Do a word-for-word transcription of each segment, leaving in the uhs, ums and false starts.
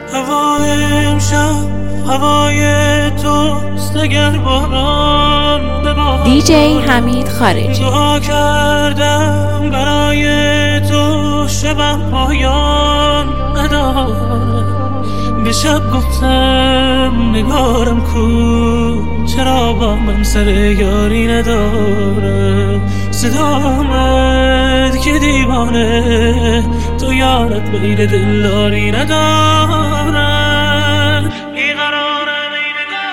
هوای امشب هوای توست، اگر باران ببارد. دیجی حمید خارجی. دعا کردم برای تو شبم پایان ندارد. به شب گفتم نگارم کو، چرا با من سر یاری نداره. صدا آمد که دیوانه تو یارت بین دلداری نداره. بیقرارم ای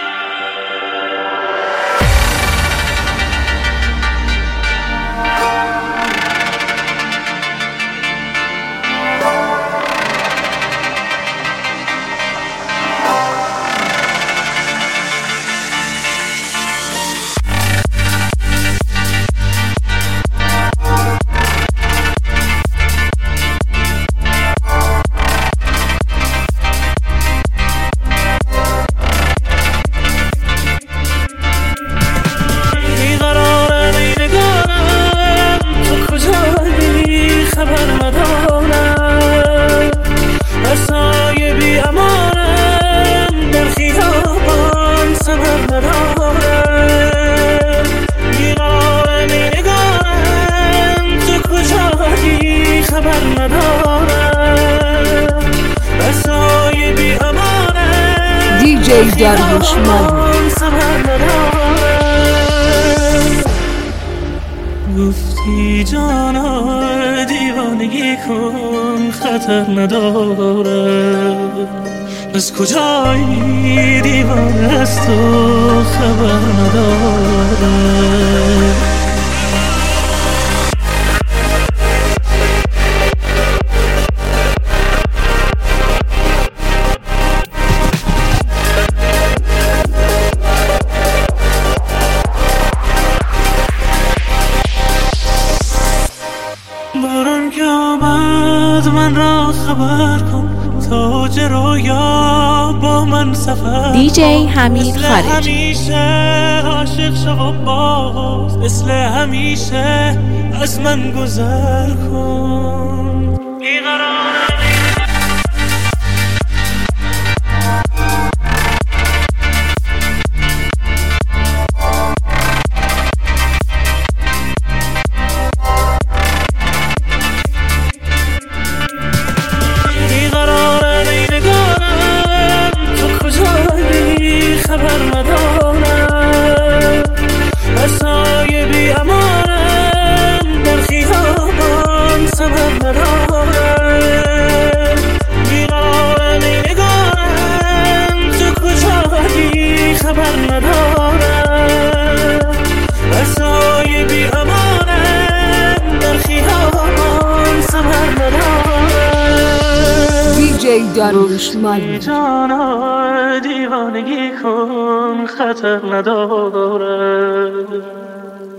دیجی داریوش مانی. گفتی جانا دیوانگی کن خطر نداره. از کجایی دیوانه از تو خبر نداره. باران که آمد من را خبر کن، تاج رویا با من سفر. دیجی حمید خارجی. همیشه عاشق شو و باز مثل همیشه از من گذر کن. بیقرارم دیجی داریوش مانی. جانا دیوانگی کن خطر نداره.